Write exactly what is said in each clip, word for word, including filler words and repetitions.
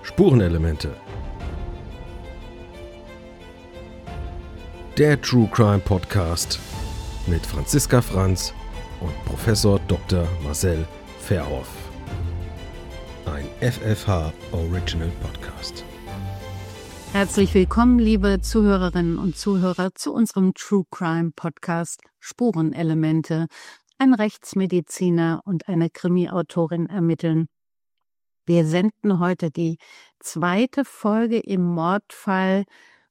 Spurenelemente. Der True Crime Podcast mit Franziska Franz und Professor Doktor Marcel Verhoff. Ein F F H Original Podcast. Herzlich willkommen, liebe Zuhörerinnen und Zuhörer, zu unserem True Crime Podcast Spurenelemente. Ein Rechtsmediziner und eine Krimi-Autorin ermitteln. Wir senden heute die zweite Folge im Mordfall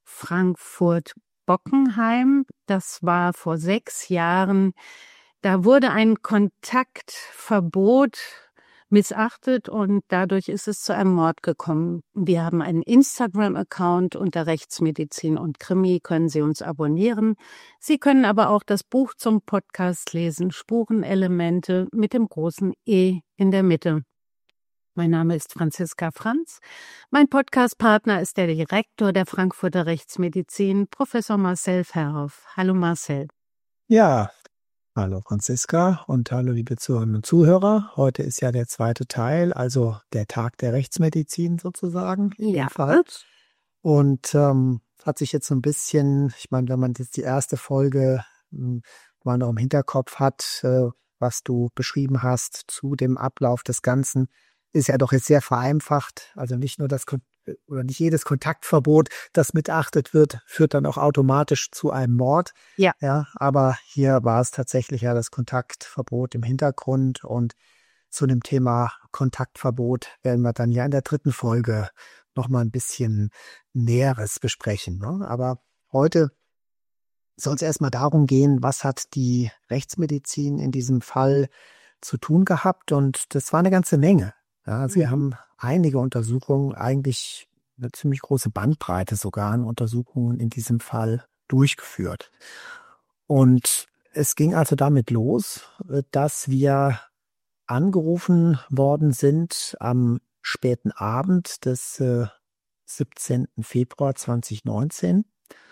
Frankfurt-Bockenheim. Das war vor sechs Jahren. Da wurde ein Kontaktverbot missachtet und dadurch ist es zu einem Mord gekommen. Wir haben einen Instagram-Account unter Rechtsmedizin und Krimi, können Sie uns abonnieren. Sie können aber auch das Buch zum Podcast lesen, Spurenelemente mit dem großen E in der Mitte. Mein Name ist Franziska Franz. Mein Podcastpartner ist der Direktor der Frankfurter Rechtsmedizin, Professor Marcel Verhoff. Hallo Marcel. Ja, hallo Franziska und hallo liebe Zuhörerinnen und Zuhörer. Heute ist ja der zweite Teil, also der Tag der Rechtsmedizin sozusagen. Ja. Und ähm, hat sich jetzt so ein bisschen, ich meine, wenn man jetzt die erste Folge mh, mal noch im Hinterkopf hat, äh, was du beschrieben hast zu dem Ablauf des Ganzen, ist ja doch jetzt sehr vereinfacht. Also nicht nur das Kon- oder nicht jedes Kontaktverbot, das missachtet wird, führt dann auch automatisch zu einem Mord. Ja. Ja, aber hier war es tatsächlich ja das Kontaktverbot im Hintergrund, und zu dem Thema Kontaktverbot werden wir dann ja in der dritten Folge noch mal ein bisschen Näheres besprechen, ne? Aber heute soll es erstmal darum gehen, was hat die Rechtsmedizin in diesem Fall zu tun gehabt, und das war eine ganze Menge. Ja, also wir haben einige Untersuchungen, eigentlich eine ziemlich große Bandbreite sogar an Untersuchungen in diesem Fall durchgeführt. Und es ging also damit los, dass wir angerufen worden sind am späten Abend des äh, siebzehnten Februar zweitausendneunzehn.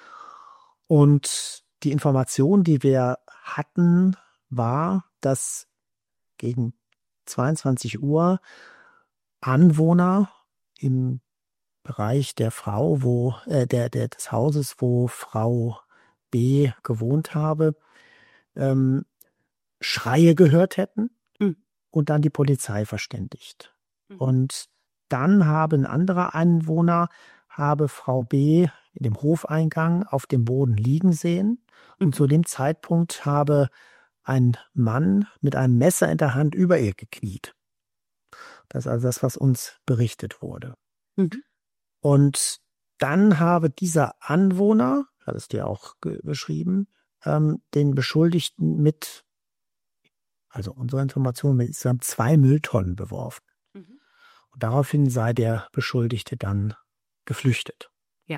Und die Information, die wir hatten, war, dass gegen zweiundzwanzig Uhr Anwohner im Bereich der Frau, wo äh, der, der des Hauses, wo Frau B gewohnt habe, ähm, Schreie gehört hätten Mhm. und dann die Polizei verständigt. Mhm. Und dann habe ein anderer Anwohner habe Frau B in dem Hofeingang auf dem Boden liegen sehen, und Mhm. zu dem Zeitpunkt habe ein Mann mit einem Messer in der Hand über ihr gekniet. Das ist also das, was uns berichtet wurde. Mhm. Und dann habe dieser Anwohner, hat es dir auch ge- beschrieben, ähm, den Beschuldigten mit, also unsere Information, mit insgesamt zwei Mülltonnen beworfen. Mhm. Und daraufhin sei der Beschuldigte dann geflüchtet. Ja.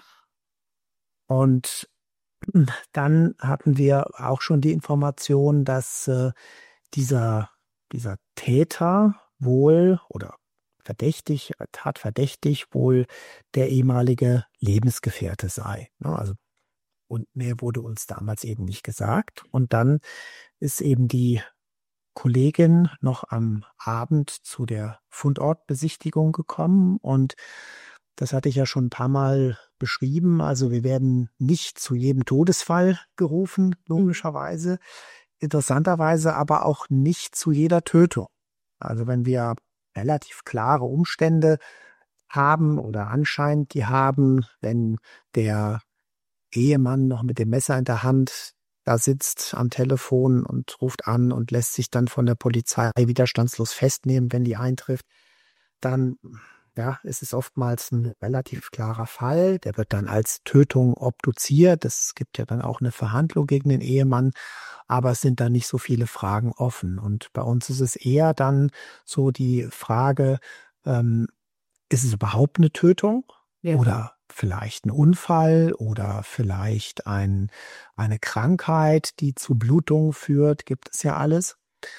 Und dann hatten wir auch schon die Information, dass äh, dieser, dieser Täter wohl oder verdächtig, tatverdächtig wohl der ehemalige Lebensgefährte sei. Ne? Also, und mehr wurde uns damals eben nicht gesagt. Und dann ist eben die Kollegin noch am Abend zu der Fundortbesichtigung gekommen, und das hatte ich ja schon ein paar Mal beschrieben. Also wir werden nicht zu jedem Todesfall gerufen, logischerweise. Interessanterweise aber auch nicht zu jeder Tötung. Also wenn wir relativ klare Umstände haben oder anscheinend die haben, wenn der Ehemann noch mit dem Messer in der Hand da sitzt am Telefon und ruft an und lässt sich dann von der Polizei widerstandslos festnehmen, wenn die eintrifft, dann ja, ist es oftmals ein relativ klarer Fall. Der wird dann als Tötung obduziert. Es gibt ja dann auch eine Verhandlung gegen den Ehemann, aber es sind dann nicht so viele Fragen offen. Und bei uns ist es eher dann so die Frage, ähm, ist es überhaupt eine Tötung? Ja. Oder vielleicht ein Unfall oder vielleicht ein, eine Krankheit, die zu Blutungen führt, gibt es ja alles.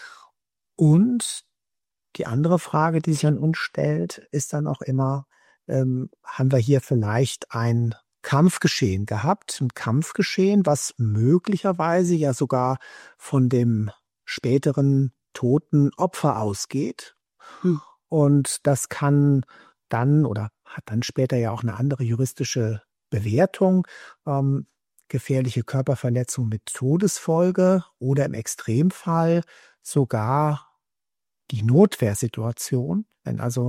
Und die andere Frage, die sich an uns stellt, ist dann auch immer, ähm, haben wir hier vielleicht ein Kampfgeschehen gehabt? Ein Kampfgeschehen, was möglicherweise ja sogar von dem späteren toten Opfer ausgeht. Hm. Und das kann dann oder hat dann später ja auch eine andere juristische Bewertung. Ähm, gefährliche Körperverletzung mit Todesfolge oder im Extremfall sogar die Notwehrsituation, wenn also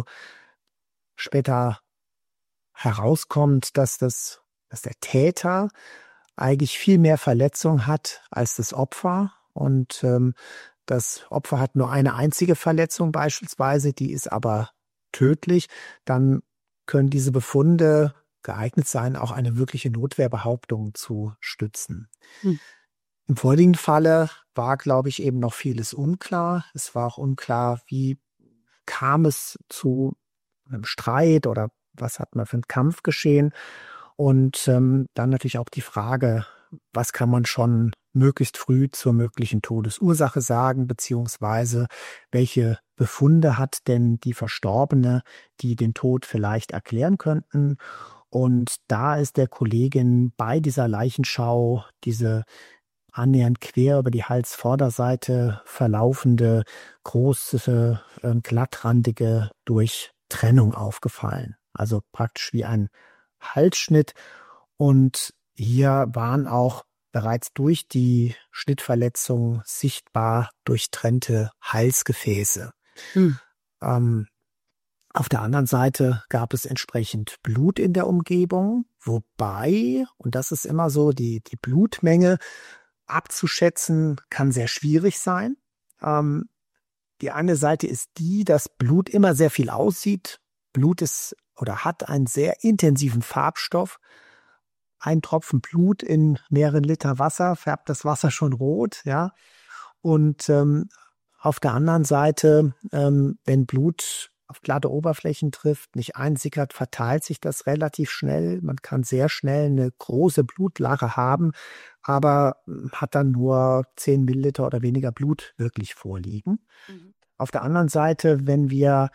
später herauskommt, dass das, dass der Täter eigentlich viel mehr Verletzung hat als das Opfer und ähm, das Opfer hat nur eine einzige Verletzung beispielsweise, die ist aber tödlich, dann können diese Befunde geeignet sein, auch eine wirkliche Notwehrbehauptung zu stützen. Hm. Im vorliegenden Falle war, glaube ich, eben noch vieles unklar. Es war auch unklar, wie kam es zu einem Streit oder was hat man für einen Kampf geschehen. Und ähm, dann natürlich auch die Frage, was kann man schon möglichst früh zur möglichen Todesursache sagen, beziehungsweise welche Befunde hat denn die Verstorbene, die den Tod vielleicht erklären könnten. Und da ist der Kollegin bei dieser Leichenschau diese annähernd quer über die Halsvorderseite verlaufende, große, äh, glattrandige Durchtrennung aufgefallen. Also praktisch wie ein Halsschnitt. Und hier waren auch bereits durch die Schnittverletzung sichtbar durchtrennte Halsgefäße. Hm. Ähm, auf der anderen Seite gab es entsprechend Blut in der Umgebung, wobei, und das ist immer so, die, die Blutmenge abzuschätzen kann sehr schwierig sein. Ähm, die eine Seite ist die, dass Blut immer sehr viel aussieht. Blut ist oder hat einen sehr intensiven Farbstoff. Ein Tropfen Blut in mehreren Liter Wasser färbt das Wasser schon rot, ja. Und ähm, auf der anderen Seite, ähm, wenn Blut auf glatte Oberflächen trifft, nicht einsickert, verteilt sich das relativ schnell. Man kann sehr schnell eine große Blutlache haben, aber hat dann nur zehn Milliliter oder weniger Blut wirklich vorliegen. Mhm. Auf der anderen Seite, wenn wir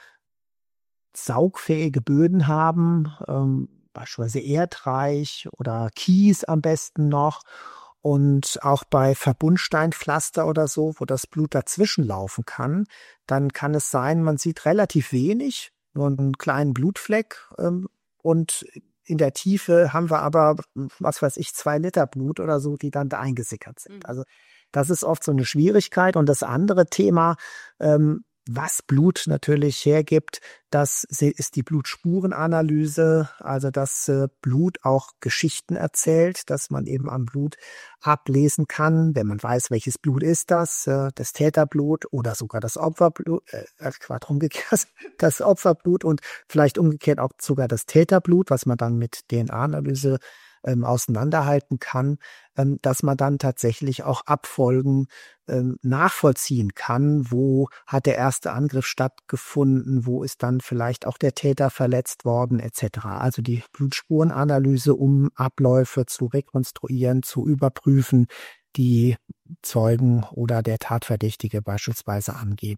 saugfähige Böden haben, ähm, beispielsweise Erdreich oder Kies am besten noch, und auch bei Verbundsteinpflaster oder so, wo das Blut dazwischen laufen kann, dann kann es sein, man sieht relativ wenig, nur einen kleinen Blutfleck, ähm, und in der Tiefe haben wir aber, was weiß ich, zwei Liter Blut oder so, die dann da eingesickert sind. Mhm. Also das ist oft so eine Schwierigkeit. Und das andere Thema, ähm, was Blut natürlich hergibt, das ist die Blutspurenanalyse, also dass äh, Blut auch Geschichten erzählt, dass man eben am Blut ablesen kann, wenn man weiß, welches Blut ist das, äh, das Täterblut oder sogar das Opferblut, äh, Quatsch, umgekehrt, das Opferblut und vielleicht umgekehrt auch sogar das Täterblut, was man dann mit D N A-Analyse ähm, auseinanderhalten kann, ähm, dass man dann tatsächlich auch Abfolgen ähm, nachvollziehen kann, wo hat der erste Angriff stattgefunden, wo ist dann vielleicht auch der Täter verletzt worden, et cetera. Also die Blutspurenanalyse, um Abläufe zu rekonstruieren, zu überprüfen, die Zeugen oder der Tatverdächtige beispielsweise angeben.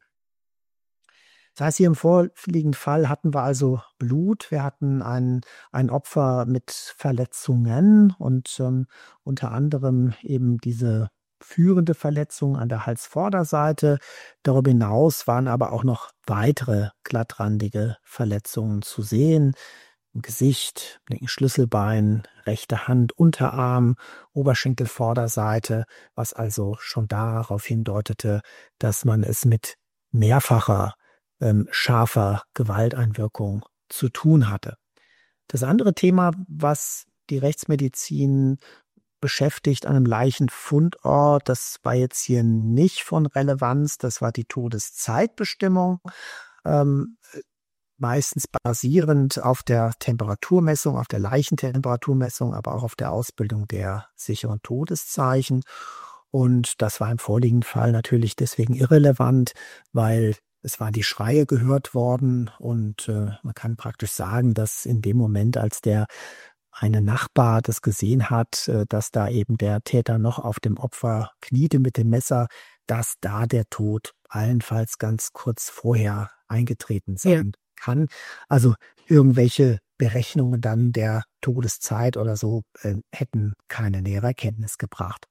Das heißt, hier im vorliegenden Fall hatten wir also Blut, wir hatten ein, ein Opfer mit Verletzungen und ähm, unter anderem eben diese führende Verletzung an der Halsvorderseite. Darüber hinaus waren aber auch noch weitere glattrandige Verletzungen zu sehen. Im Gesicht, linken Schlüsselbein, rechte Hand, Unterarm, Oberschenkelvorderseite, was also schon darauf hindeutete, dass man es mit mehrfacher Ähm, scharfer Gewalteinwirkung zu tun hatte. Das andere Thema, was die Rechtsmedizin beschäftigt an einem Leichenfundort, das war jetzt hier nicht von Relevanz, das war die Todeszeitbestimmung, ähm, meistens basierend auf der Temperaturmessung, auf der Leichentemperaturmessung, aber auch auf der Ausbildung der sicheren Todeszeichen. Und das war im vorliegenden Fall natürlich deswegen irrelevant, weil es waren die Schreie gehört worden und äh, man kann praktisch sagen, dass in dem Moment, als der eine Nachbar das gesehen hat, äh, dass da eben der Täter noch auf dem Opfer kniete mit dem Messer, dass da der Tod allenfalls ganz kurz vorher eingetreten sein ja. kann. Also irgendwelche Berechnungen dann der Todeszeit oder so äh, hätten keine nähere Erkenntnis gebracht.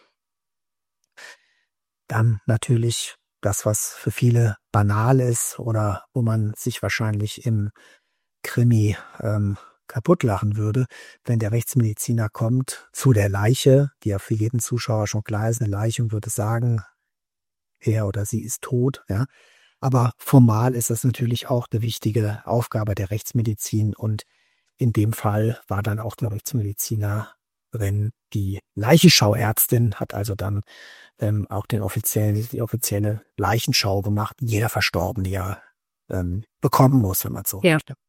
Dann natürlich das, was für viele banal ist oder wo man sich wahrscheinlich im Krimi ähm, kaputt lachen würde, wenn der Rechtsmediziner kommt zu der Leiche, die ja für jeden Zuschauer schon klar ist, eine Leiche, und würde sagen, er oder sie ist tot, ja. Aber formal ist das natürlich auch eine wichtige Aufgabe der Rechtsmedizin, und in dem Fall war dann auch die Rechtsmedizinerin die Leichenschauärztin, hat also dann ähm, auch den offiziellen, die offizielle Leichenschau gemacht, die jeder Verstorbene ja ähm, bekommen muss, wenn man so Ja. möchte.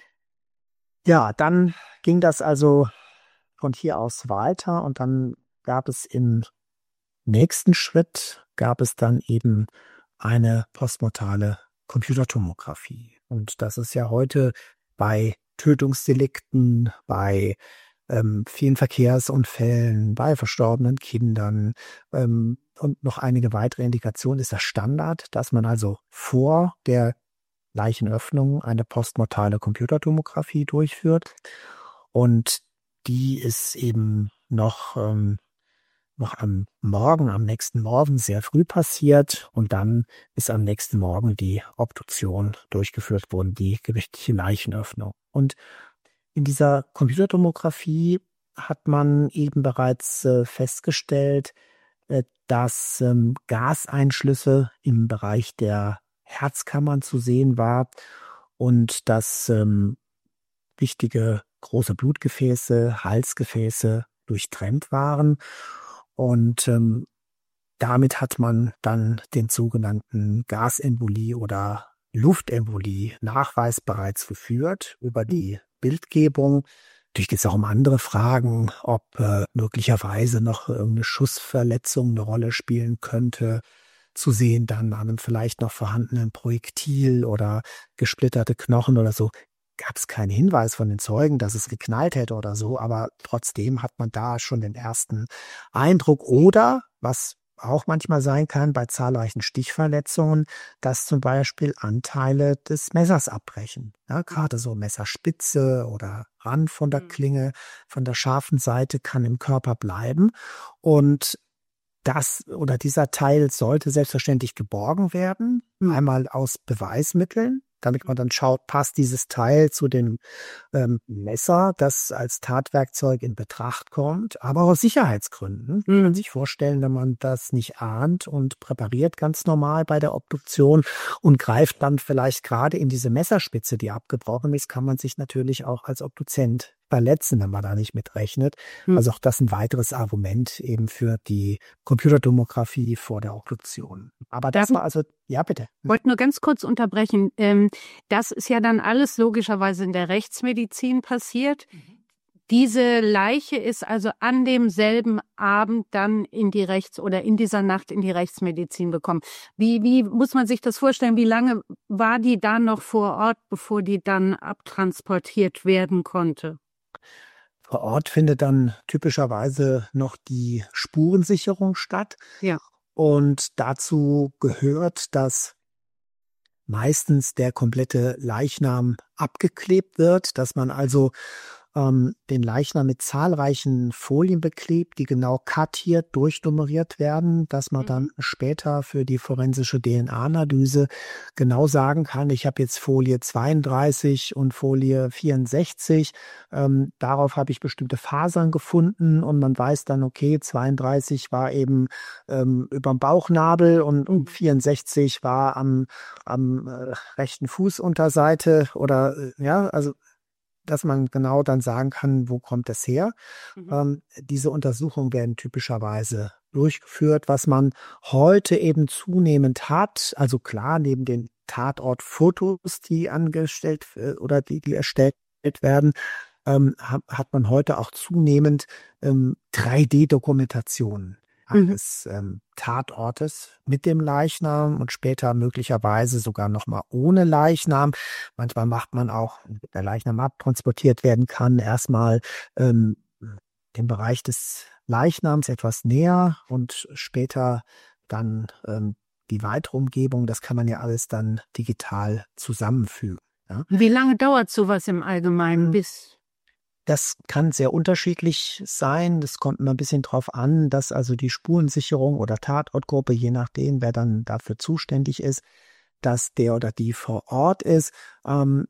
Ja, dann ging das also von hier aus weiter, und dann gab es im nächsten Schritt, gab es dann eben eine postmortale Computertomographie. Und das ist ja heute bei Tötungsdelikten, bei ähm, vielen Verkehrsunfällen, bei verstorbenen Kindern ähm, und noch einige weitere Indikationen ist das Standard, dass man also vor der Leichenöffnung eine postmortale Computertomographie durchführt. Und die ist eben noch ähm, noch am Morgen, am nächsten Morgen sehr früh passiert, und dann ist am nächsten Morgen die Obduktion durchgeführt worden, die gerichtliche Leichenöffnung. Und in dieser Computertomographie hat man eben bereits äh, festgestellt, äh, dass ähm, Gaseinschlüsse im Bereich der Herzkammern zu sehen war und dass ähm, wichtige große Blutgefäße, Halsgefäße durchtrennt waren. Und ähm, damit hat man dann den sogenannten Gasembolie oder Luftembolie Nachweis bereits geführt über die Bildgebung. Natürlich geht es auch um andere Fragen, ob äh, möglicherweise noch irgendeine Schussverletzung eine Rolle spielen könnte. Zu sehen dann an einem vielleicht noch vorhandenen Projektil oder gesplitterte Knochen oder so. Gab es keinen Hinweis von den Zeugen, dass es geknallt hätte oder so, aber trotzdem hat man da schon den ersten Eindruck. Oder, was auch manchmal sein kann bei zahlreichen Stichverletzungen, dass zum Beispiel Anteile des Messers abbrechen. Ja, gerade so Messerspitze oder Rand von der Klinge, von der scharfen Seite kann im Körper bleiben. Und das oder dieser Teil sollte selbstverständlich geborgen werden, mhm. einmal aus Beweismitteln, damit man dann schaut, passt dieses Teil zu dem ähm, Messer, das als Tatwerkzeug in Betracht kommt, aber auch aus Sicherheitsgründen. Mhm. Man kann sich vorstellen, wenn man das nicht ahnt und präpariert ganz normal bei der Obduktion und greift dann vielleicht gerade in diese Messerspitze, die abgebrochen ist, kann man sich natürlich auch als Obduzent verletzen, wenn man da nicht mitrechnet. Mhm. Also auch das ein weiteres Argument eben für die Computertomographie vor der Obduktion. Aber das war also, ja bitte. Ich wollte nur ganz kurz unterbrechen. Das ist ja dann alles logischerweise in der Rechtsmedizin passiert. Mhm. Diese Leiche ist also an demselben Abend dann in die Rechts- oder in dieser Nacht in die Rechtsmedizin gekommen. Wie, wie muss man sich das vorstellen? Wie lange war die da noch vor Ort, bevor die dann abtransportiert werden konnte? Vor Ort findet dann typischerweise noch die Spurensicherung statt. Ja. Und dazu gehört, dass meistens der komplette Leichnam abgeklebt wird, dass man also ähm, den Leichnam mit zahlreichen Folien beklebt, die genau kartiert, durchnummeriert werden, dass man mhm. dann später für die forensische D N A-Analyse genau sagen kann, ich habe jetzt Folie zweiunddreißig und Folie vierundsechzig, ähm, darauf habe ich bestimmte Fasern gefunden, und man weiß dann, okay, zweiunddreißig war eben ähm, überm Bauchnabel und, und vierundsechzig war am, am äh, rechten Fußunterseite oder äh, ja, also dass man genau dann sagen kann, wo kommt es her. Mhm. Ähm, diese Untersuchungen werden typischerweise durchgeführt, was man heute eben zunehmend hat. Also klar, neben den Tatortfotos, die angestellt äh, oder die, die erstellt werden, ähm, hat, hat man heute auch zunehmend ähm, drei D-Dokumentationen eines mhm. ähm, Tatortes mit dem Leichnam und später möglicherweise sogar nochmal ohne Leichnam. Manchmal macht man auch, wenn der Leichnam abtransportiert werden kann, erstmal ähm, den Bereich des Leichnams etwas näher und später dann ähm, die weitere Umgebung. Das kann man ja alles dann digital zusammenfügen. Ja? Wie lange dauert sowas im Allgemeinen bis... Das kann sehr unterschiedlich sein. Das kommt immer ein bisschen drauf an, dass also die Spurensicherung oder Tatortgruppe, je nachdem, wer dann dafür zuständig ist, dass der oder die vor Ort ist. Ähm,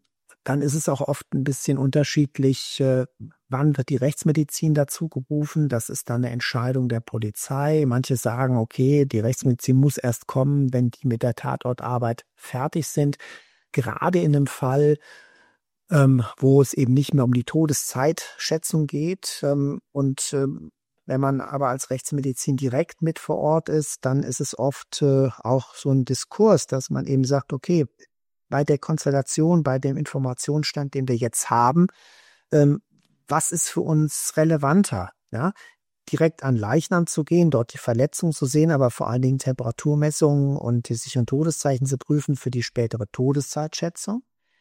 dann ist es auch oft ein bisschen unterschiedlich, äh, wann wird die Rechtsmedizin dazu gerufen. Das ist dann eine Entscheidung der Polizei. Manche sagen, okay, die Rechtsmedizin muss erst kommen, wenn die mit der Tatortarbeit fertig sind. Gerade in einem Fall, ähm, wo es eben nicht mehr um die Todeszeitschätzung geht. Ähm, und ähm, wenn man aber als Rechtsmedizin direkt mit vor Ort ist, dann ist es oft äh, auch so ein Diskurs, dass man eben sagt, okay, bei der Konstellation, bei dem Informationsstand, den wir jetzt haben, ähm, was ist für uns relevanter? Ja? Direkt an Leichnam zu gehen, dort die Verletzung zu sehen, aber vor allen Dingen Temperaturmessungen und die sicheren Todeszeichen zu prüfen für die spätere Todeszeitschätzung.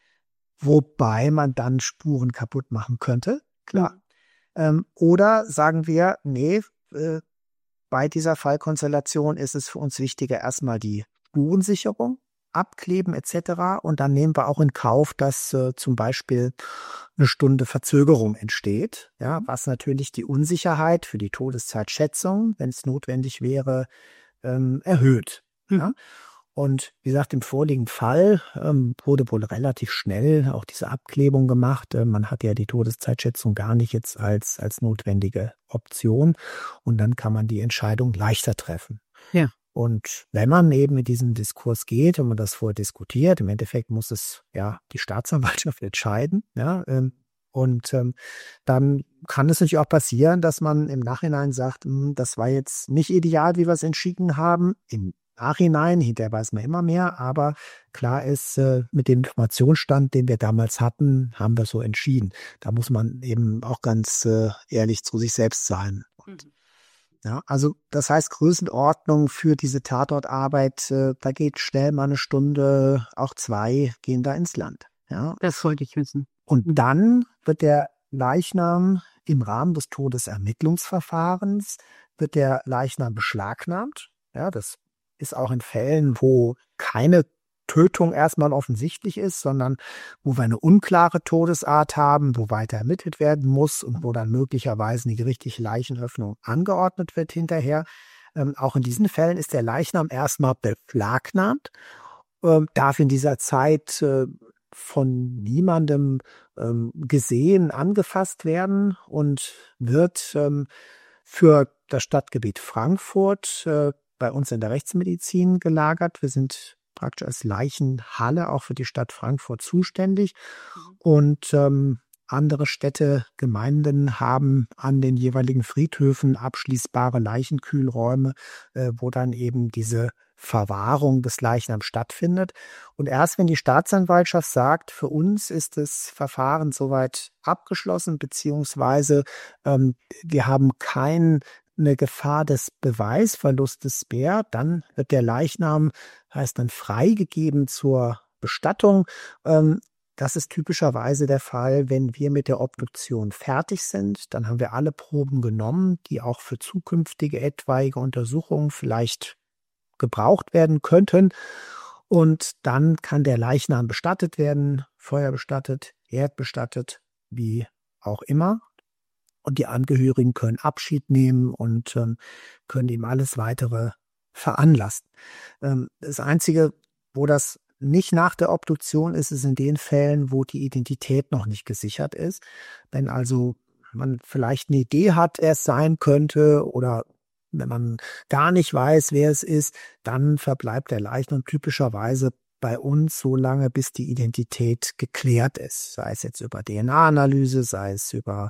Wobei man dann Spuren kaputt machen könnte, klar. Mhm. Ähm, oder sagen wir, nee, äh, bei dieser Fallkonstellation ist es für uns wichtiger, erstmal die Spurensicherung, Abkleben et cetera. Und dann nehmen wir auch in Kauf, dass äh, zum Beispiel eine Stunde Verzögerung entsteht, ja, was natürlich die Unsicherheit für die Todeszeitschätzung, wenn es notwendig wäre, ähm, erhöht. Mhm. Ja. Und wie gesagt, im vorliegenden Fall ähm, wurde wohl relativ schnell auch diese Abklebung gemacht. Äh, man hat ja die Todeszeitschätzung gar nicht jetzt als, als notwendige Option. Und dann kann man die Entscheidung leichter treffen. Ja. Und wenn man eben mit diesem Diskurs geht und man das vorher diskutiert, im Endeffekt muss es ja die Staatsanwaltschaft entscheiden. Ja, ähm, und ähm, dann kann es natürlich auch passieren, dass man im Nachhinein sagt, mh, das war jetzt nicht ideal, wie wir es entschieden haben. Im Nachhinein, hinterher weiß man immer mehr, aber klar ist, äh, mit dem Informationsstand, den wir damals hatten, haben wir so entschieden. Da muss man eben auch ganz äh, ehrlich zu sich selbst sein. Und, mhm. ja, also das heißt, Größenordnung für diese Tatortarbeit, äh, da geht schnell mal eine Stunde, auch zwei gehen da ins Land. Ja. Das wollte ich wissen. Und dann wird der Leichnam im Rahmen des Todesermittlungsverfahrens, wird der Leichnam beschlagnahmt. Ja, das ist auch in Fällen, wo keine Tötung erstmal offensichtlich ist, sondern wo wir eine unklare Todesart haben, wo weiter ermittelt werden muss und wo dann möglicherweise eine gerichtliche Leichenöffnung angeordnet wird hinterher. Ähm, auch in diesen Fällen ist der Leichnam erstmal beschlagnahmt, ähm, darf in dieser Zeit äh, von niemandem ähm, gesehen, angefasst werden und wird ähm, für das Stadtgebiet Frankfurt äh, bei uns in der Rechtsmedizin gelagert. Wir sind praktisch als Leichenhalle auch für die Stadt Frankfurt zuständig. Und ähm, andere Städte, Gemeinden haben an den jeweiligen Friedhöfen abschließbare Leichenkühlräume, äh, wo dann eben diese Verwahrung des Leichnams stattfindet. Und erst wenn die Staatsanwaltschaft sagt, für uns ist das Verfahren soweit abgeschlossen, beziehungsweise ähm, wir haben kein eine Gefahr des Beweisverlustes mehr, dann wird der Leichnam, heißt dann, freigegeben zur Bestattung. Ähm, das ist typischerweise der Fall, wenn wir mit der Obduktion fertig sind. Dann haben wir alle Proben genommen, die auch für zukünftige etwaige Untersuchungen vielleicht gebraucht werden könnten. Und dann kann der Leichnam bestattet werden, feuerbestattet, erdbestattet, wie auch immer. Und die Angehörigen können Abschied nehmen und ähm, können ihm alles Weitere veranlassen. Ähm, das Einzige, wo das nicht nach der Obduktion ist, ist in den Fällen, wo die Identität noch nicht gesichert ist. Wenn also man vielleicht eine Idee hat, wer es sein könnte, oder wenn man gar nicht weiß, wer es ist, dann verbleibt der Leichnam typischerweise bei uns so lange, bis die Identität geklärt ist. Sei es jetzt über D N A-Analyse, sei es über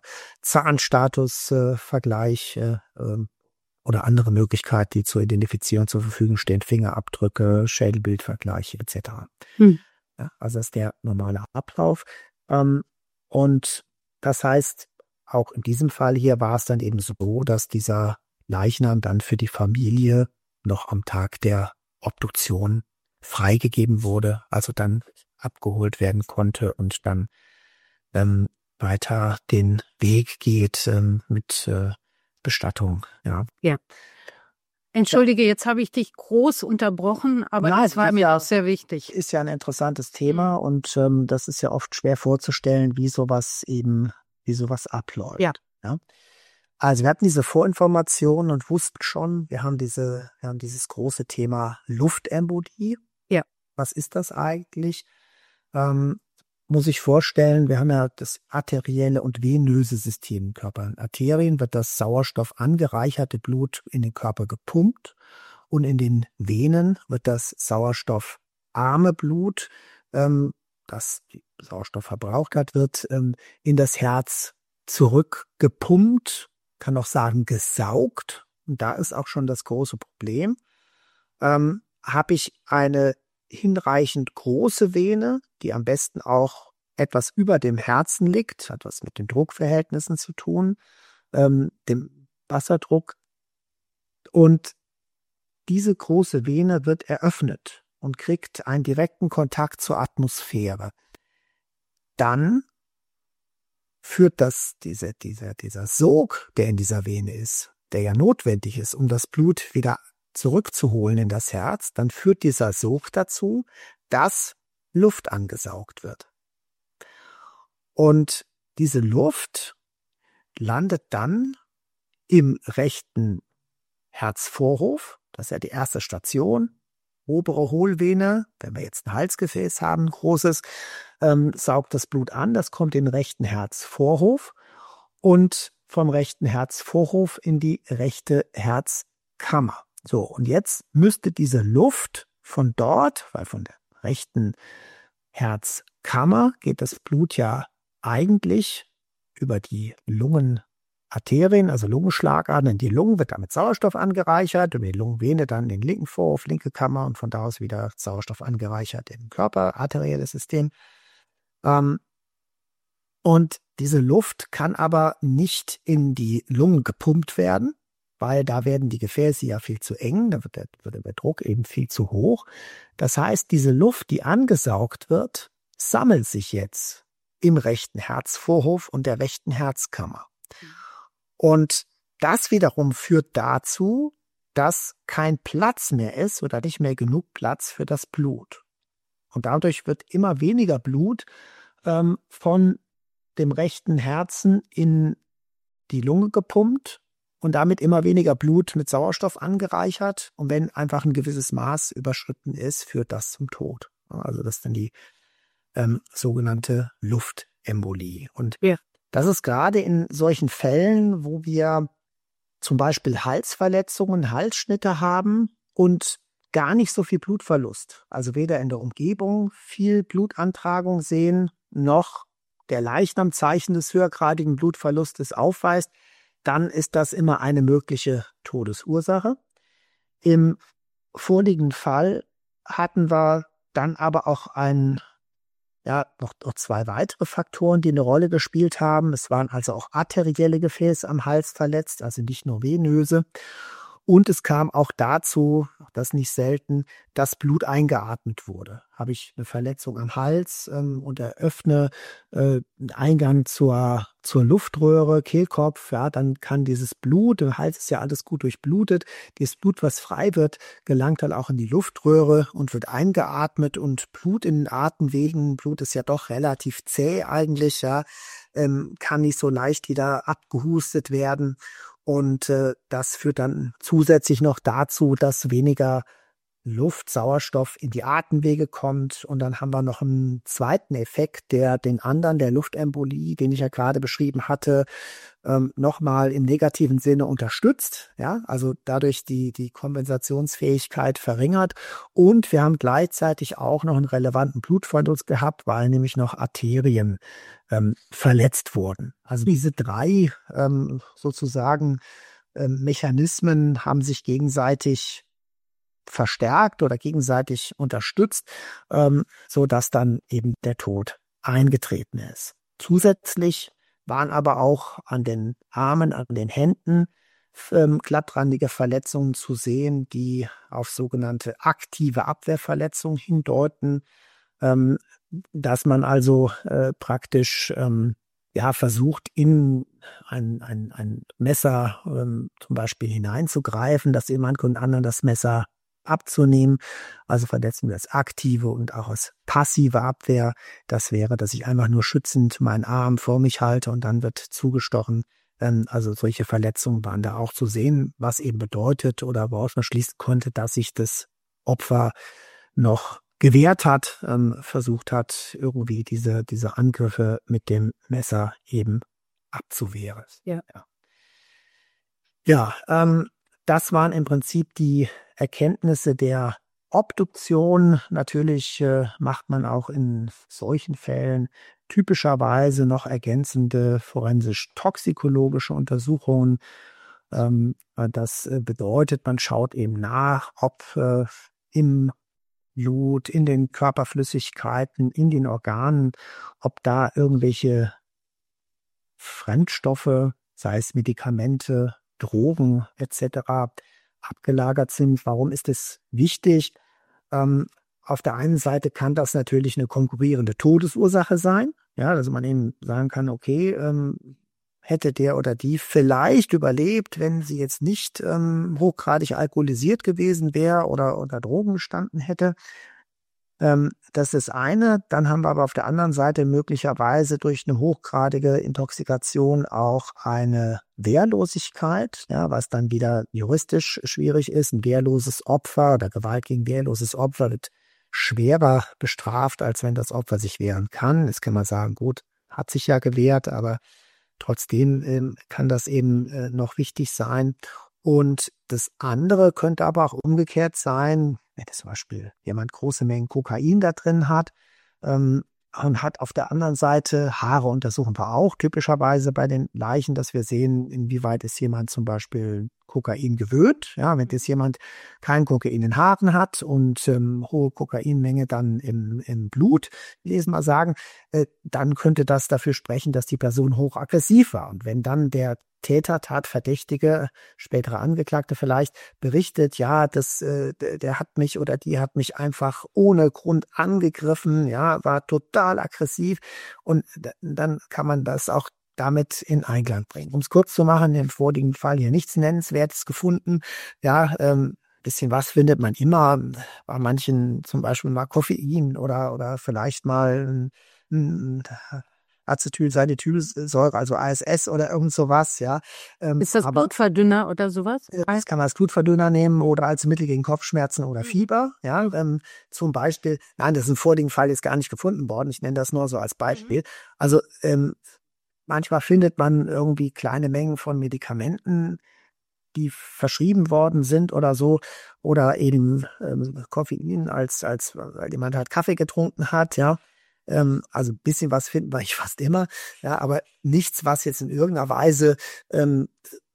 Zahnstatusvergleich äh, äh, oder andere Möglichkeiten, die zur Identifizierung zur Verfügung stehen, Fingerabdrücke, Schädelbildvergleiche et cetera. Hm. Ja, also das ist der normale Ablauf. Ähm, und das heißt, auch in diesem Fall hier war es dann eben so, dass dieser Leichnam dann für die Familie noch am Tag der Obduktion freigegeben wurde, also dann abgeholt werden konnte und dann ähm, weiter den Weg geht ähm, mit äh, Bestattung. Ja. Ja. Entschuldige, ja. Jetzt habe ich dich groß unterbrochen, aber Nein, das war mir ja, auch sehr wichtig. Ist ja ein interessantes Thema, mhm. und ähm, das ist ja oft schwer vorzustellen, wie sowas eben, wie sowas abläuft. Ja. Ja. Also wir hatten diese Vorinformationen und wussten schon, wir haben diese, wir haben dieses große Thema Luftembolie. Ja. Was ist das eigentlich? Ähm, muss sich vorstellen, wir haben ja das arterielle und venöse System im Körper. In Arterien wird das Sauerstoff angereicherte Blut in den Körper gepumpt und in den Venen wird das sauerstoffarme Blut, ähm, das Sauerstoff verbraucht hat, wird ähm, in das Herz zurückgepumpt, kann auch sagen gesaugt. Und da ist auch schon das große Problem. Ähm, habe ich eine hinreichend große Vene, die am besten auch etwas über dem Herzen liegt, hat was mit den Druckverhältnissen zu tun, ähm, dem Wasserdruck. Und diese große Vene wird eröffnet und kriegt einen direkten Kontakt zur Atmosphäre. Dann führt das, diese, dieser, dieser Sog, der in dieser Vene ist, der ja notwendig ist, um das Blut wieder zurückzuholen in das Herz, dann führt dieser Sog dazu, dass Luft angesaugt wird. Und diese Luft landet dann im rechten Herzvorhof, das ist ja die erste Station, obere Hohlvene, wenn wir jetzt ein Halsgefäß haben, ein großes, ähm, saugt das Blut an, das kommt in den rechten Herzvorhof und vom rechten Herzvorhof in die rechte Herzkammer. So, und jetzt müsste diese Luft von dort, weil von der rechten Herzkammer geht das Blut ja eigentlich über die Lungenarterien, also Lungenschlagadern in die Lungen, wird damit Sauerstoff angereichert, über die Lungenvene dann in den linken Vorhof, linke Kammer und von da aus wieder Sauerstoff angereichert in den Körper, arterielles System. Ähm, und diese Luft kann aber nicht in die Lungen gepumpt werden, weil da werden die Gefäße ja viel zu eng, da wird der, wird der Druck eben viel zu hoch. Das heißt, diese Luft, die angesaugt wird, sammelt sich jetzt im rechten Herzvorhof und der rechten Herzkammer. Und das wiederum führt dazu, dass kein Platz mehr ist oder nicht mehr genug Platz für das Blut. Und dadurch wird immer weniger Blut ähm, von dem rechten Herzen in die Lunge gepumpt und damit immer weniger Blut mit Sauerstoff angereichert. Und wenn einfach ein gewisses Maß überschritten ist, führt das zum Tod. Also das ist dann die ähm, sogenannte Luftembolie. Und ja. Das ist gerade in solchen Fällen, wo wir zum Beispiel Halsverletzungen, Halsschnitte haben und gar nicht so viel Blutverlust. Also weder in der Umgebung viel Blutantragung sehen, noch der Leichnam Zeichen des höhergradigen Blutverlustes aufweist, dann ist das immer eine mögliche Todesursache. Im vorliegenden Fall hatten wir dann aber auch ein, ja, noch, noch zwei weitere Faktoren, die eine Rolle gespielt haben. Es waren also auch arterielle Gefäße am Hals verletzt, also nicht nur venöse. Und es kam auch dazu, auch das nicht selten, dass Blut eingeatmet wurde. Habe ich eine Verletzung am Hals ähm, und eröffne äh, einen Eingang zur, zur Luftröhre, Kehlkopf, ja, dann kann dieses Blut, im Hals ist ja alles gut durchblutet, dieses Blut, was frei wird, gelangt dann auch in die Luftröhre und wird eingeatmet und Blut in den Atemwegen, Blut ist ja doch relativ zäh eigentlich, ja, ähm, kann nicht so leicht wieder abgehustet werden. Und äh, das führt dann zusätzlich noch dazu, dass weniger Luft, Sauerstoff in die Atemwege kommt. Und dann haben wir noch einen zweiten Effekt, der den anderen, der Luftembolie, den ich ja gerade beschrieben hatte, ähm, nochmal im negativen Sinne unterstützt. Ja, also dadurch die, die Kompensationsfähigkeit verringert. Und wir haben gleichzeitig auch noch einen relevanten Blutverlust gehabt, weil nämlich noch Arterien ähm, verletzt wurden. Also diese drei ähm, sozusagen ähm, Mechanismen haben sich gegenseitig verstärkt oder gegenseitig unterstützt, ähm, so dass dann eben der Tod eingetreten ist. Zusätzlich waren aber auch an den Armen, an den Händen ähm, glattrandige Verletzungen zu sehen, die auf sogenannte aktive Abwehrverletzungen hindeuten, ähm, dass man also äh, praktisch ähm, ja versucht, in ein, ein, ein Messer ähm, zum Beispiel hineinzugreifen, dass jemand und anderen das Messer abzunehmen. Also Verletzungen als aktive und auch als passive Abwehr. Das wäre, dass ich einfach nur schützend meinen Arm vor mich halte und dann wird zugestochen. Also solche Verletzungen waren da auch zu sehen, was eben bedeutet oder woraus man schließen konnte, dass sich das Opfer noch gewehrt hat, ähm, versucht hat, irgendwie diese, diese Angriffe mit dem Messer eben abzuwehren. Ja. Ja, ja ähm, das waren im Prinzip die Erkenntnisse der Obduktion. Natürlich äh, macht man auch in solchen Fällen typischerweise noch ergänzende forensisch-toxikologische Untersuchungen. Ähm, das bedeutet, man schaut eben nach, ob äh, im Blut, in den Körperflüssigkeiten, in den Organen, ob da irgendwelche Fremdstoffe, sei es Medikamente, Drogen et cetera, abgelagert sind. Warum ist es wichtig? Ähm, auf der einen Seite kann das natürlich eine konkurrierende Todesursache sein, ja, dass man eben sagen kann, okay, ähm, hätte der oder die vielleicht überlebt, wenn sie jetzt nicht ähm, hochgradig alkoholisiert gewesen wäre oder unter Drogen gestanden hätte. Ähm, das ist eine. Dann haben wir aber auf der anderen Seite möglicherweise durch eine hochgradige Intoxikation auch eine Wehrlosigkeit, ja, was dann wieder juristisch schwierig ist. Ein wehrloses Opfer oder Gewalt gegen wehrloses Opfer wird schwerer bestraft, als wenn das Opfer sich wehren kann. Jetzt kann man sagen, gut, hat sich ja gewehrt, aber trotzdem ähm, kann das eben äh, noch wichtig sein. Und das andere könnte aber auch umgekehrt sein, wenn zum Beispiel jemand große Mengen Kokain da drin hat ähm, und hat auf der anderen Seite, Haare untersuchen wir auch typischerweise bei den Leichen, dass wir sehen, inwieweit ist jemand zum Beispiel Kokain gewöhnt. Ja, wenn jetzt jemand kein Kokain in den Haaren hat und ähm, hohe Kokainmenge dann im, im Blut, will ich mal sagen, äh, dann könnte das dafür sprechen, dass die Person hochaggressiv war. Und wenn dann der Täter, Tatverdächtige, spätere Angeklagte vielleicht berichtet, ja, das, äh, der hat mich oder die hat mich einfach ohne Grund angegriffen, ja, war total aggressiv, und dann kann man das auch damit in Einklang bringen. Um es kurz zu machen, im vorigen Fall hier nichts Nennenswertes gefunden. Ja, ähm, bisschen was findet man immer. Bei manchen zum Beispiel mal Koffein oder, oder vielleicht mal ein, ein Acetylsalicylsäure, also A S S oder irgend sowas, ja. Ähm, Ist das aber, Blutverdünner oder sowas? Das kann man als Blutverdünner nehmen oder als Mittel gegen Kopfschmerzen oder Fieber, ja. Ähm, zum Beispiel, nein, das ist im vorigen Fall jetzt gar nicht gefunden worden. Ich nenne das nur so als Beispiel. Also, ähm, manchmal findet man irgendwie kleine Mengen von Medikamenten, die verschrieben worden sind oder so, oder eben ähm, Koffein, als, als weil jemand halt Kaffee getrunken hat, ja. Ähm, also ein bisschen was finden wir ich fast immer, ja, aber nichts, was jetzt in irgendeiner Weise, ähm,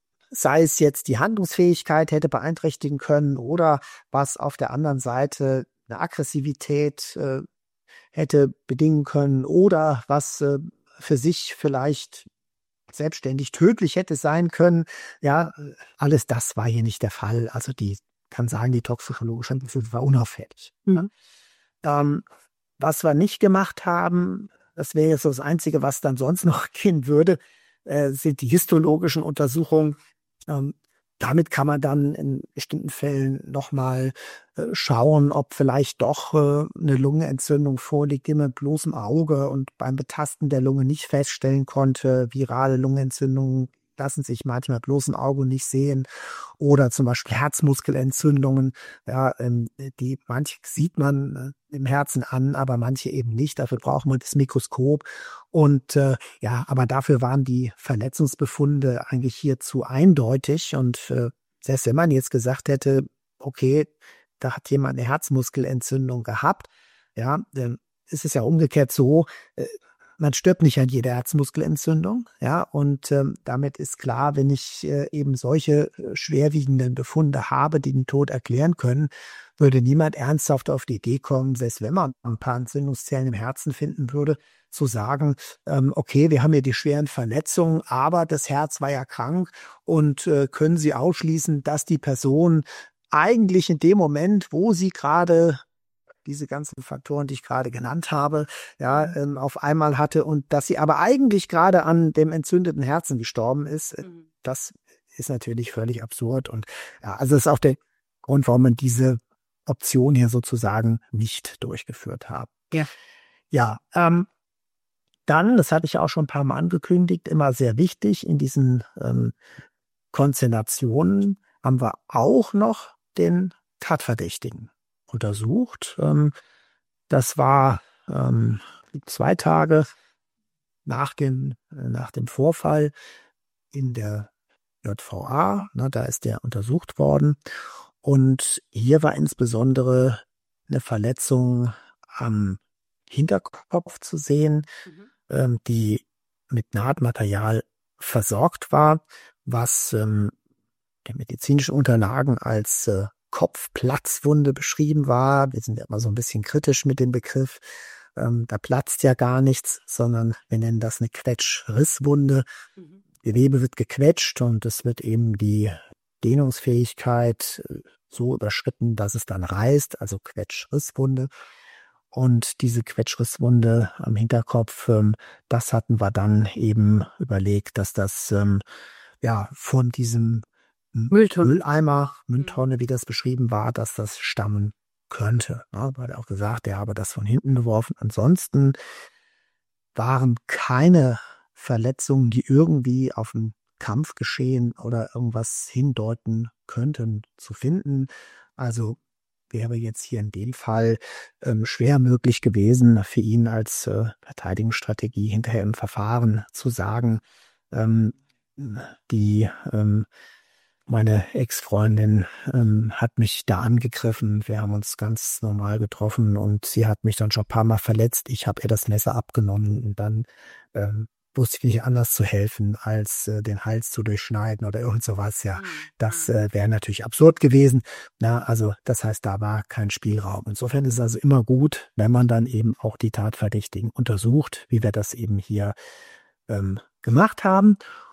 sei es jetzt die Handlungsfähigkeit hätte beeinträchtigen können oder was auf der anderen Seite eine Aggressivität äh, hätte bedingen können oder was äh, für sich vielleicht selbstständig tödlich hätte sein können. Ja, alles das war hier nicht der Fall. Also die kann sagen, die toxikologische Untersuchung war unauffällig. Mhm. Ähm, was wir nicht gemacht haben, das wäre jetzt so das Einzige, was dann sonst noch gehen würde, äh, sind die histologischen Untersuchungen. Ähm, damit kann man dann in bestimmten Fällen nochmal äh, schauen, ob vielleicht doch äh, eine Lungenentzündung vorliegt, die man mit bloßem Auge und beim Betasten der Lunge nicht feststellen konnte. Virale Lungenentzündungen lassen sich manchmal bloßem Auge nicht sehen. Oder zum Beispiel Herzmuskelentzündungen, ja, ähm, die manche sieht man äh, im Herzen an, aber manche eben nicht. Dafür braucht man das Mikroskop. Und äh, ja, aber dafür waren die Verletzungsbefunde eigentlich hier zu eindeutig. Und äh, selbst wenn man jetzt gesagt hätte, okay, da hat jemand eine Herzmuskelentzündung gehabt, ja, dann ist es ja umgekehrt so, äh, man stirbt nicht an jeder Herzmuskelentzündung, ja, und ähm, damit ist klar, wenn ich äh, eben solche äh, schwerwiegenden Befunde habe, die den Tod erklären können, würde niemand ernsthaft auf die Idee kommen, selbst wenn man ein paar Entzündungszellen im Herzen finden würde, zu sagen, ähm, okay, wir haben hier die schweren Verletzungen, aber das Herz war ja krank, und äh, können Sie ausschließen, dass die Person eigentlich in dem Moment, wo sie gerade diese ganzen Faktoren, die ich gerade genannt habe, ja, ähm, auf einmal hatte, und dass sie aber eigentlich gerade an dem entzündeten Herzen gestorben ist, mhm. Das ist natürlich völlig absurd. Und ja, also das ist auch der Grund, warum man diese Option hier sozusagen nicht durchgeführt hat. Ja. Ja, ähm, dann, das hatte ich ja auch schon ein paar Mal angekündigt, immer sehr wichtig in diesen ähm, Konstellationen haben wir auch noch den Tatverdächtigen untersucht. Ähm, Das war ähm, zwei Tage nach dem, nach dem Vorfall in der J V A. Ne, da ist der untersucht worden. Und hier war insbesondere eine Verletzung am Hinterkopf zu sehen, mhm. ähm, die mit Nahtmaterial versorgt war, was ähm, der medizinischen Unterlagen als äh, Kopfplatzwunde beschrieben war. Wir sind ja immer so ein bisschen kritisch mit dem Begriff. Ähm, da platzt ja gar nichts, sondern wir nennen das eine Quetschrisswunde. Mhm. Gewebe wird gequetscht und es wird eben die Dehnungsfähigkeit so überschritten, dass es dann reißt, also Quetschrisswunde. Und diese Quetschrisswunde am Hinterkopf, ähm, das hatten wir dann eben überlegt, dass das ähm, ja von diesem Mülltonne. Mülleimer, Mülltonne, wie das beschrieben war, dass das stammen könnte. Ja, da hat er auch gesagt, er habe das von hinten geworfen. Ansonsten waren keine Verletzungen, die irgendwie auf ein Kampfgeschehen oder irgendwas hindeuten könnten, zu finden. Also wäre jetzt hier in dem Fall ähm, schwer möglich gewesen, für ihn als äh, Verteidigungsstrategie hinterher im Verfahren zu sagen, ähm, die ähm, meine Ex-Freundin ähm, hat mich da angegriffen. Wir haben uns ganz normal getroffen und sie hat mich dann schon ein paar Mal verletzt. Ich habe ihr das Messer abgenommen und dann ähm, wusste ich nicht anders zu helfen, als äh, den Hals zu durchschneiden oder irgend sowas. Ja, das äh, wäre natürlich absurd gewesen. Na, also das heißt, da war kein Spielraum. Insofern ist es also immer gut, wenn man dann eben auch die Tatverdächtigen untersucht, wie wir das eben hier ähm, gemacht haben.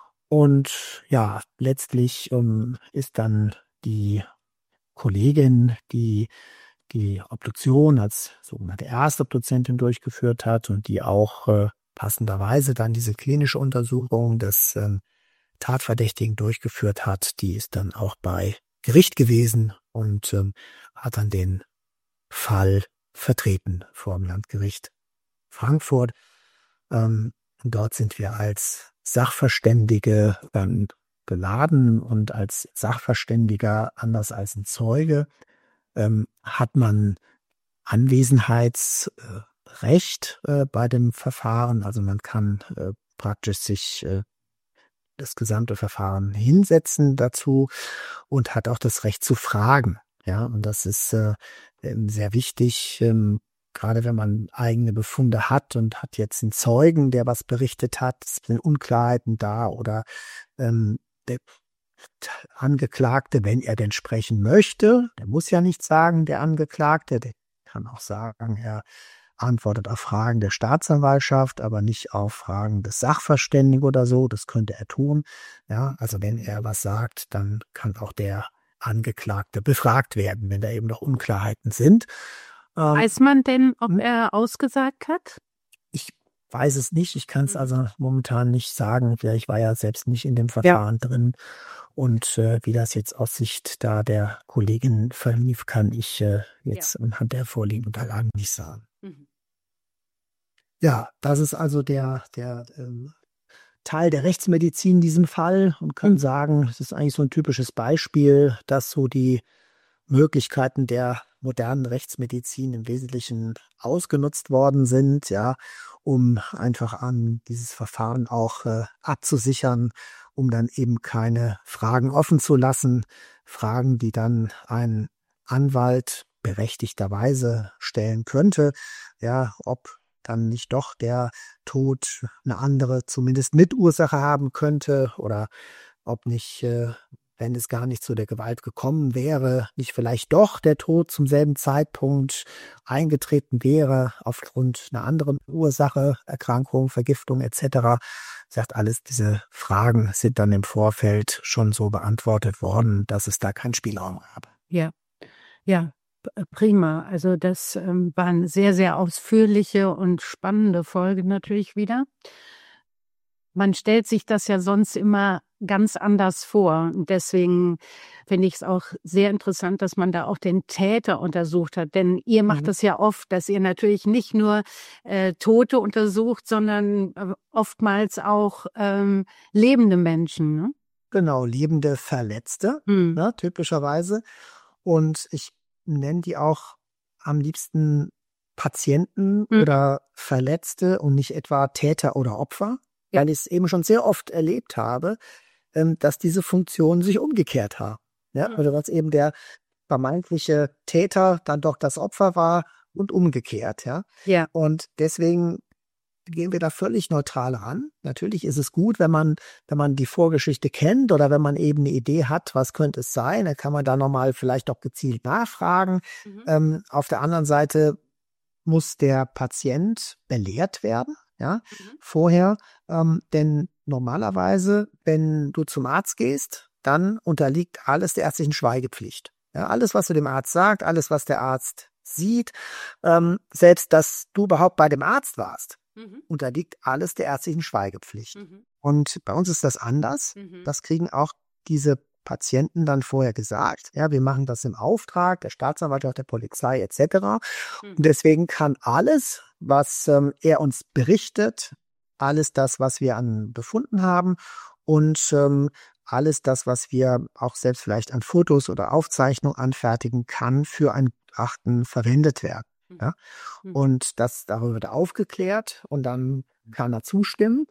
Und ja, letztlich ähm, ist dann die Kollegin, die die Obduktion als sogenannte Erstobduzentin durchgeführt hat und die auch äh, passenderweise dann diese klinische Untersuchung des ähm, Tatverdächtigen durchgeführt hat, die ist dann auch bei Gericht gewesen und ähm, hat dann den Fall vertreten vor dem Landgericht Frankfurt. Ähm, dort sind wir als Sachverständige dann geladen und als Sachverständiger, anders als ein Zeuge, ähm, hat man Anwesenheitsrecht äh, bei dem Verfahren. Also man kann äh, praktisch sich äh, das gesamte Verfahren hinsetzen dazu und hat auch das Recht zu fragen. Ja, und das ist äh, sehr wichtig, ähm, gerade wenn man eigene Befunde hat und hat jetzt einen Zeugen, der was berichtet hat, es sind Unklarheiten da oder ähm, der Angeklagte, wenn er denn sprechen möchte, der muss ja nichts sagen, der Angeklagte, der kann auch sagen, er antwortet auf Fragen der Staatsanwaltschaft, aber nicht auf Fragen des Sachverständigen oder so, das könnte er tun. Ja, also wenn er was sagt, dann kann auch der Angeklagte befragt werden, wenn da eben noch Unklarheiten sind. Weiß man denn, ob er ausgesagt hat? Ich weiß es nicht. Ich kann es also momentan nicht sagen. Ich war ja selbst nicht in dem Verfahren ja. drin. Und äh, wie das jetzt aus Sicht da der Kollegin verlief, kann ich äh, jetzt ja. anhand der vorliegenden Unterlagen nicht sagen. Mhm. Ja, das ist also der, der ähm, Teil der Rechtsmedizin in diesem Fall und kann mhm. sagen, es ist eigentlich so ein typisches Beispiel, dass so die Möglichkeiten der modernen Rechtsmedizin im Wesentlichen ausgenutzt worden sind, ja, um einfach an dieses Verfahren auch äh, abzusichern, um dann eben keine Fragen offen zu lassen, Fragen, die dann ein Anwalt berechtigterweise stellen könnte, ja, ob dann nicht doch der Tod eine andere, zumindest Mitursache haben könnte oder ob nicht, äh, wenn es gar nicht zu der Gewalt gekommen wäre, nicht vielleicht doch der Tod zum selben Zeitpunkt eingetreten wäre aufgrund einer anderen Ursache, Erkrankung, Vergiftung et cetera. Sagt alles, diese Fragen sind dann im Vorfeld schon so beantwortet worden, dass es da keinen Spielraum gab. Ja, ja, prima. Also das ähm, war eine sehr, sehr ausführliche und spannende Folge natürlich wieder. Man stellt sich das ja sonst immer ganz anders vor. Und deswegen finde ich es auch sehr interessant, dass man da auch den Täter untersucht hat. Denn ihr macht mhm. das ja oft, dass ihr natürlich nicht nur äh, Tote untersucht, sondern äh, oftmals auch ähm, lebende Menschen. Ne? Genau, lebende Verletzte, mhm. ne, typischerweise. Und ich nenne die auch am liebsten Patienten Mhm. oder Verletzte und nicht etwa Täter oder Opfer, Ja. weil ich es eben schon sehr oft erlebt habe, ähm, dass diese Funktionen sich umgekehrt haben. Ja, Mhm. oder dass eben der vermeintliche Täter dann doch das Opfer war und umgekehrt, ja. Ja. Und deswegen gehen wir da völlig neutral ran. Natürlich ist es gut, wenn man, wenn man die Vorgeschichte kennt oder wenn man eben eine Idee hat, was könnte es sein, dann kann man da nochmal vielleicht auch gezielt nachfragen. Mhm. Ähm, auf der anderen Seite muss der Patient belehrt werden, ja, Mhm. vorher. Ähm, denn normalerweise, wenn du zum Arzt gehst, dann unterliegt alles der ärztlichen Schweigepflicht. Ja, alles, was du dem Arzt sagt, alles, was der Arzt sieht, ähm, selbst, dass du überhaupt bei dem Arzt warst, Mhm. unterliegt alles der ärztlichen Schweigepflicht. Mhm. Und bei uns ist das anders. Mhm. Das kriegen auch diese Patienten dann vorher gesagt. Ja, wir machen das im Auftrag der Staatsanwaltschaft, der Polizei et cetera. Mhm. Und deswegen kann alles, was ähm, er uns berichtet, alles das, was wir an Befunden haben und ähm, alles das, was wir auch selbst vielleicht an Fotos oder Aufzeichnungen anfertigen, kann für ein Gutachten verwendet werden. Ja? Mhm. Und das darüber wird aufgeklärt und dann kann er zustimmen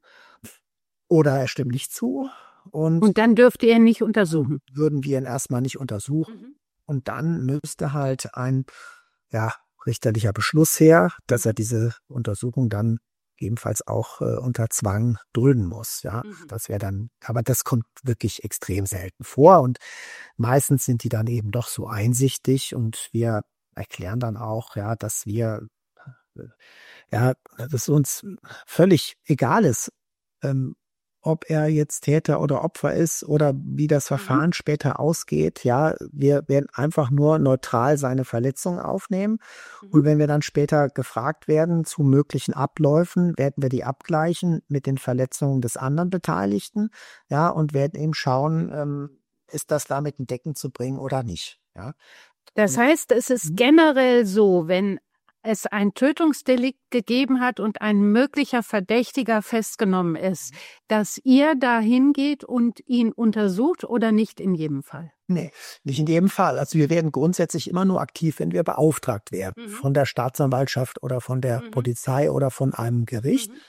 oder er stimmt nicht zu und, Und dann dürft ihr ihn nicht untersuchen. würden wir ihn erstmal nicht untersuchen. Mhm. Und dann müsste halt ein ja, richterlicher Beschluss her, dass er diese Untersuchung dann ebenfalls auch äh, unter Zwang dulden muss. Ja, Mhm. das wäre dann, aber das kommt wirklich extrem selten vor und meistens sind die dann eben doch so einsichtig und wir erklären dann auch, ja, dass wir, äh, ja, dass es uns völlig egal ist, ähm, ob er jetzt Täter oder Opfer ist oder wie das Verfahren später ausgeht. Ja, wir werden einfach nur neutral seine Verletzung aufnehmen. Mhm. Und wenn wir dann später gefragt werden zu möglichen Abläufen, werden wir die abgleichen mit den Verletzungen des anderen Beteiligten. Ja, und werden eben schauen, ähm, ist das damit in Deckung zu bringen oder nicht. Ja. Das heißt, es ist Mhm. generell so, wenn es ein Tötungsdelikt gegeben hat und ein möglicher Verdächtiger festgenommen ist, dass ihr da hingeht und ihn untersucht oder nicht in jedem Fall? Nee, nicht in jedem Fall. Also wir werden grundsätzlich immer nur aktiv, wenn wir beauftragt werden Mhm. von der Staatsanwaltschaft oder von der Mhm. Polizei oder von einem Gericht. Mhm.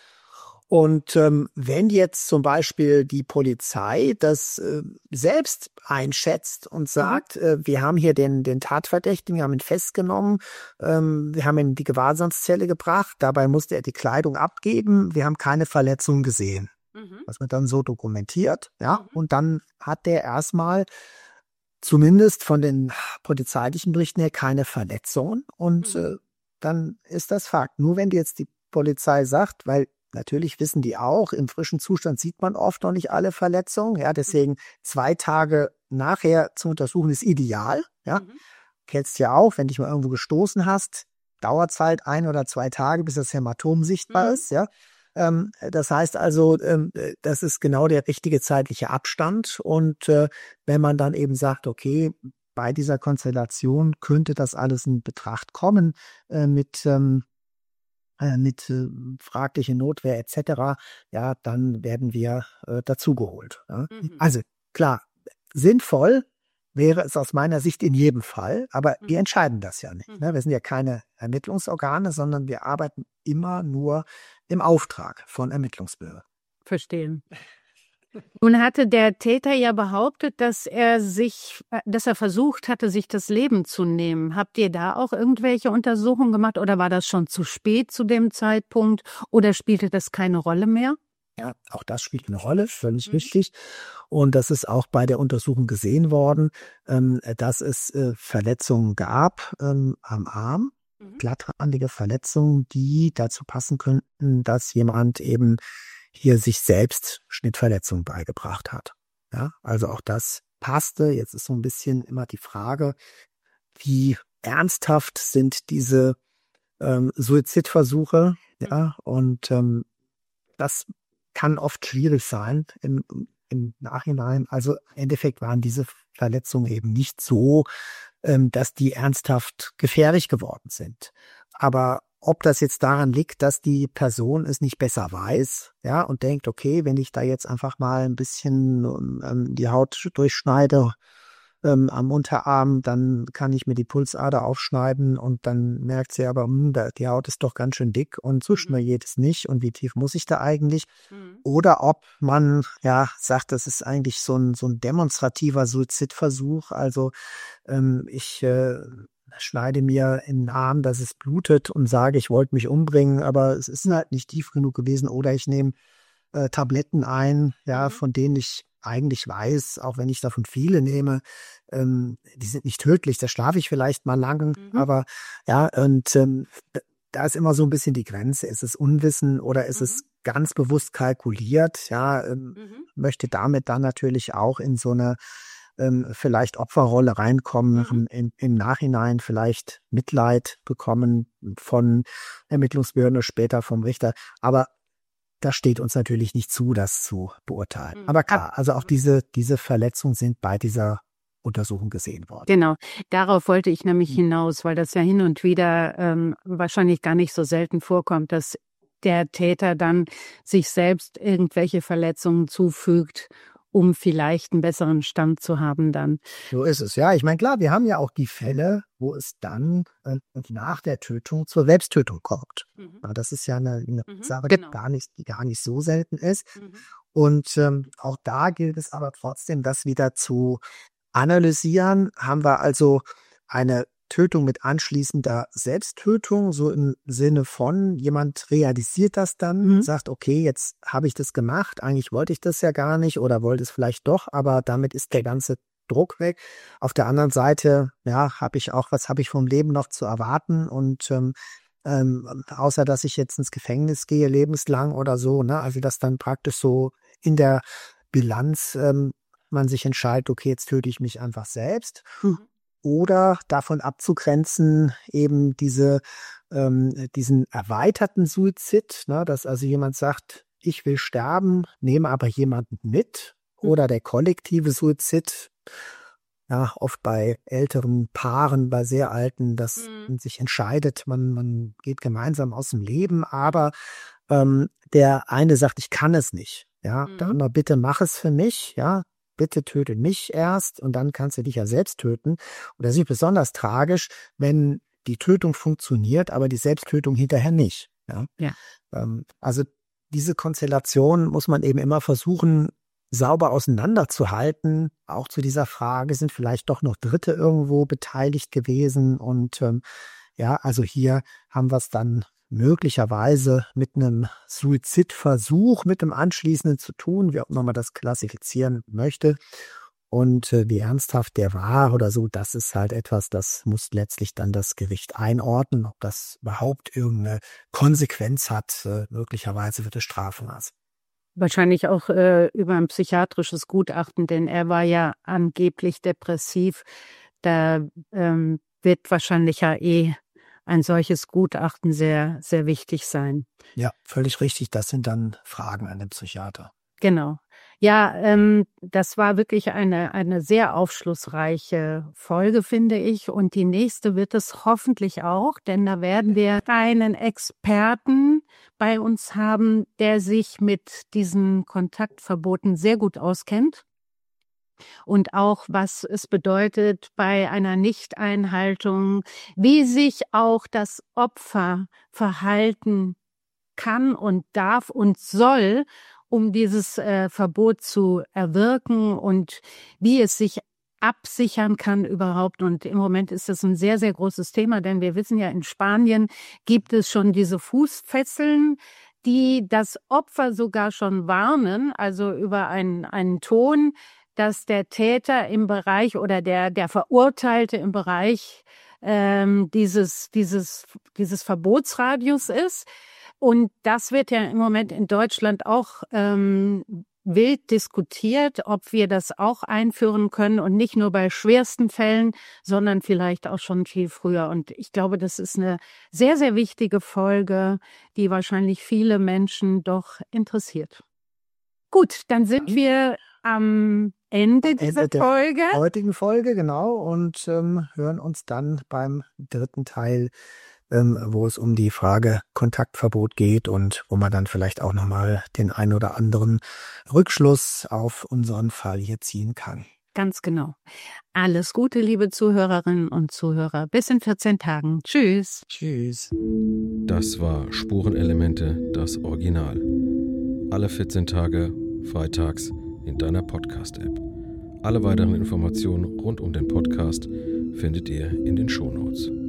Und ähm, wenn jetzt zum Beispiel die Polizei das äh, selbst einschätzt und sagt, äh, wir haben hier den, den Tatverdächtigen, wir haben ihn festgenommen, ähm, wir haben ihn in die Gewahrsamszelle gebracht, dabei musste er die Kleidung abgeben, wir haben keine Verletzungen gesehen. Mhm. Das wird dann so dokumentiert, ja, Mhm. und dann hat der erstmal zumindest von den polizeilichen Berichten her keine Verletzungen und Mhm. äh, dann ist das Fakt. Nur wenn jetzt die Polizei sagt, weil natürlich wissen die auch, im frischen Zustand sieht man oft noch nicht alle Verletzungen, ja, deswegen zwei Tage nachher zu untersuchen ist ideal, ja. Mhm. Kennst ja auch, wenn dich mal irgendwo gestoßen hast, dauert es halt ein oder zwei Tage, bis das Hämatom sichtbar Mhm. ist, ja. Ähm, das heißt also, ähm, das ist genau der richtige zeitliche Abstand und äh, wenn man dann eben sagt, okay, bei dieser Konstellation könnte das alles in Betracht kommen äh, mit ähm, äh, mit äh, fragliche Notwehr et cetera, ja, dann werden wir äh, dazugeholt. Ja. Mhm. Also klar, sinnvoll wäre es aus meiner Sicht in jedem Fall, aber wir Mhm. entscheiden das ja nicht. Ne? Mhm. Wir sind ja keine Ermittlungsorgane, sondern wir arbeiten immer nur im Auftrag von Ermittlungsbehörden. Verstehen. Nun hatte der Täter ja behauptet, dass er sich, äh, dass er versucht hatte, sich das Leben zu nehmen. Habt ihr da auch irgendwelche Untersuchungen gemacht oder war das schon zu spät zu dem Zeitpunkt oder spielte das keine Rolle mehr? Ja, auch das spielt eine Rolle, völlig Mhm. richtig. Und das ist auch bei der Untersuchung gesehen worden, ähm, dass es äh, Verletzungen gab ähm, am Arm, Mhm. glattrandige Verletzungen, die dazu passen könnten, dass jemand eben hier sich selbst Schnittverletzungen beigebracht hat. Ja, also auch das passte. Jetzt ist so ein bisschen immer die Frage, wie ernsthaft sind diese ähm, Suizidversuche? Ja, und ähm, das kann oft schwierig sein im, im Nachhinein. Also im Endeffekt waren diese Verletzungen eben nicht so, ähm, dass die ernsthaft gefährlich geworden sind. Aber ob das jetzt daran liegt, dass die Person es nicht besser weiß, ja, und denkt, okay, wenn ich da jetzt einfach mal ein bisschen ähm, die Haut durchschneide, ähm, am Unterarm, dann kann ich mir die Pulsader aufschneiden und dann merkt sie aber, mh, da, die Haut ist doch ganz schön dick und so schnell geht es nicht und wie tief muss ich da eigentlich? Mhm. Oder ob man ja sagt, das ist eigentlich so ein, so ein demonstrativer Suizidversuch, also ähm, ich äh, schneide mir in den Arm, dass es blutet und sage, ich wollte mich umbringen, aber es ist halt nicht tief genug gewesen. Oder ich nehme äh, Tabletten ein, ja, mhm. von denen ich eigentlich weiß, auch wenn ich davon viele nehme, ähm, die sind nicht tödlich, da schlafe ich vielleicht mal lang, mhm. aber ja, und ähm, da ist immer so ein bisschen die Grenze. Ist es Unwissen oder ist mhm. es ganz bewusst kalkuliert? Ja, ähm, mhm. möchte damit dann natürlich auch in so eine ähm, vielleicht Opferrolle reinkommen, mhm. im, im Nachhinein vielleicht Mitleid bekommen von Ermittlungsbehörden oder später vom Richter. Aber das steht uns natürlich nicht zu, das zu beurteilen. Mhm. Aber klar, also auch diese, diese Verletzungen sind bei dieser Untersuchung gesehen worden. Genau, darauf wollte ich nämlich hinaus, weil das ja hin und wieder ähm, wahrscheinlich gar nicht so selten vorkommt, dass der Täter dann sich selbst irgendwelche Verletzungen zufügt, um vielleicht einen besseren Stand zu haben dann. So ist es, ja. Ich meine, klar, wir haben ja auch die Fälle, wo es dann äh, nach der Tötung zur Selbsttötung kommt. Mhm. Ja, das ist ja eine, eine mhm, Sache, genau. die, gar nicht, die gar nicht so selten ist. Mhm. Und ähm, auch da gilt es aber trotzdem, das wieder zu analysieren. Haben wir also eine Tötung mit anschließender Selbsttötung, so im Sinne von, jemand realisiert das dann, mhm. sagt, okay, jetzt habe ich das gemacht, eigentlich wollte ich das ja gar nicht oder wollte es vielleicht doch, aber damit ist der ganze Druck weg. Auf der anderen Seite, ja, habe ich auch, was habe ich vom Leben noch zu erwarten und ähm, ähm, außer, dass ich jetzt ins Gefängnis gehe, lebenslang oder so, ne, also dass dann praktisch so in der Bilanz ähm, man sich entscheidet, okay, jetzt töte ich mich einfach selbst. Mhm. Oder davon abzugrenzen, eben diese, ähm, diesen erweiterten Suizid, ne, dass also jemand sagt, ich will sterben, nehme aber jemanden mit. Oder der kollektive Suizid, ja, oft bei älteren Paaren, bei sehr alten, dass mhm. man sich entscheidet, man, man geht gemeinsam aus dem Leben, aber ähm, der eine sagt, ich kann es nicht. Ja, mhm. der andere, bitte mach es für mich, ja. Bitte töte mich erst und dann kannst du dich ja selbst töten. Und das ist besonders tragisch, wenn die Tötung funktioniert, aber die Selbsttötung hinterher nicht. Ja? Ja. Ähm, also diese Konstellation muss man eben immer versuchen, sauber auseinanderzuhalten. Auch zu dieser Frage, sind vielleicht doch noch Dritte irgendwo beteiligt gewesen? Und ähm, ja, also hier haben wir es dann möglicherweise mit einem Suizidversuch, mit dem anschließenden zu tun, wie auch immer man das klassifizieren möchte. Und äh, wie ernsthaft der war oder so, das ist halt etwas, das muss letztlich dann das Gericht einordnen, ob das überhaupt irgendeine Konsequenz hat. Äh, möglicherweise wird es Strafmaß. Wahrscheinlich auch äh, über ein psychiatrisches Gutachten, denn er war ja angeblich depressiv. Da ähm, wird wahrscheinlich ja eh ein solches Gutachten sehr, sehr wichtig sein. Ja, völlig richtig. Das sind dann Fragen an den Psychiater. Genau. Ja, ähm, das war wirklich eine, eine sehr aufschlussreiche Folge, finde ich. Und die nächste wird es hoffentlich auch, denn da werden wir einen Experten bei uns haben, der sich mit diesen Kontaktverboten sehr gut auskennt. Und auch, was es bedeutet bei einer Nichteinhaltung, wie sich auch das Opfer verhalten kann und darf und soll, um dieses äh, Verbot zu erwirken und wie es sich absichern kann überhaupt. Und im Moment ist das ein sehr, sehr großes Thema, denn wir wissen ja, in Spanien gibt es schon diese Fußfesseln, die das Opfer sogar schon warnen, also über einen, einen Ton, dass der Täter im Bereich oder der, der Verurteilte im Bereich ähm, dieses, dieses, dieses Verbotsradius ist. Und das wird ja im Moment in Deutschland auch ähm, wild diskutiert, ob wir das auch einführen können und nicht nur bei schwersten Fällen, sondern vielleicht auch schon viel früher. Und ich glaube, das ist eine sehr, sehr wichtige Folge, die wahrscheinlich viele Menschen doch interessiert. Gut, dann sind wir am Ende dieser Ende der Folge. heutigen Folge, genau, und ähm, hören uns dann beim dritten Teil, ähm, wo es um die Frage Kontaktverbot geht und wo man dann vielleicht auch nochmal den ein oder anderen Rückschluss auf unseren Fall hier ziehen kann. Ganz genau. Alles Gute, liebe Zuhörerinnen und Zuhörer. Bis in vierzehn Tagen. Tschüss. Tschüss. Das war Spurenelemente, das Original. Alle vierzehn Tage, freitags, in deiner Podcast-App. Alle weiteren Informationen rund um den Podcast findet ihr in den Shownotes.